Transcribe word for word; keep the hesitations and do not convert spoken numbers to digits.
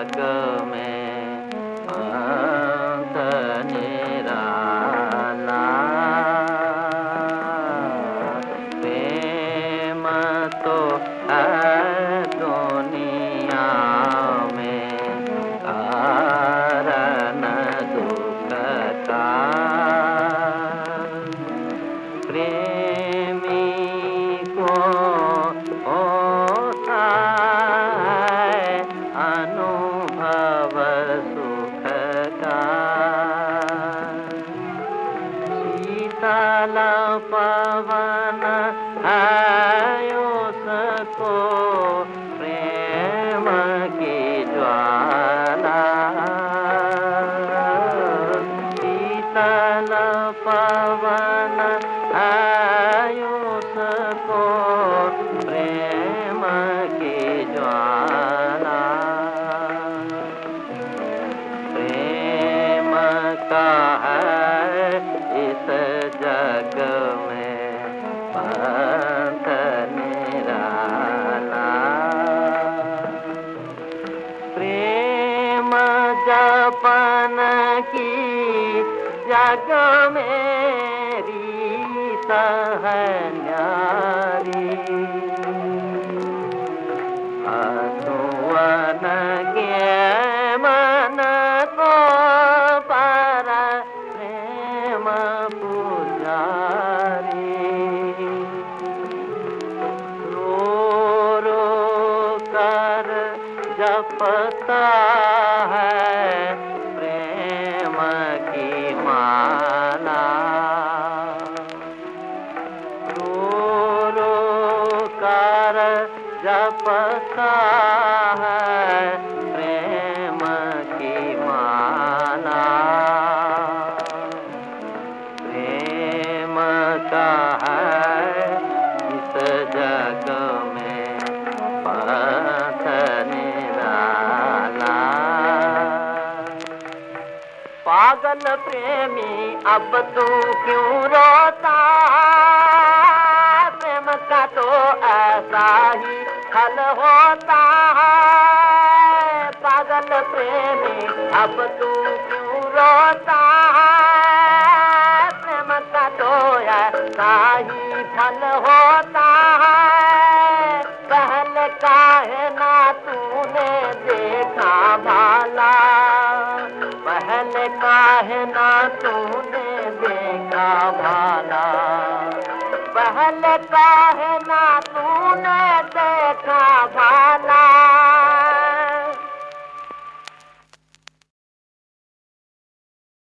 जग में पंथ निराला। प्रेम तो है दुनिया में कारण दुख का। प्रेमी को होता है अनुभव सुख का। शीतल पवन है उसको प्रेम की ज्वाला। शीतल पवन है उसको प्रेम की ज्वाला। प्रेम का है इस जग में पंथ निराला। प्रेम जपन की जग मेरी है न्यारी। हसुअन के मन को पर प्रेम पुजारी। रो रो कर जपता है प्रेम की माला। जपता है प्रेम की माला। प्रेम का है इस जग में पंथ निराला। पागल प्रेमी अब तू क्यों रोता। प्रेम का तो ऐसा ही फल होता है। पागल प्रेमी अब तू क्यों रोता है। प्रेम का तो ऐसा ही फल होता है। पहले काहे ना तूने देखा भाला। पहले काहे ना तूने देखा भाला। पहले काहे ना तूने देखा भाला।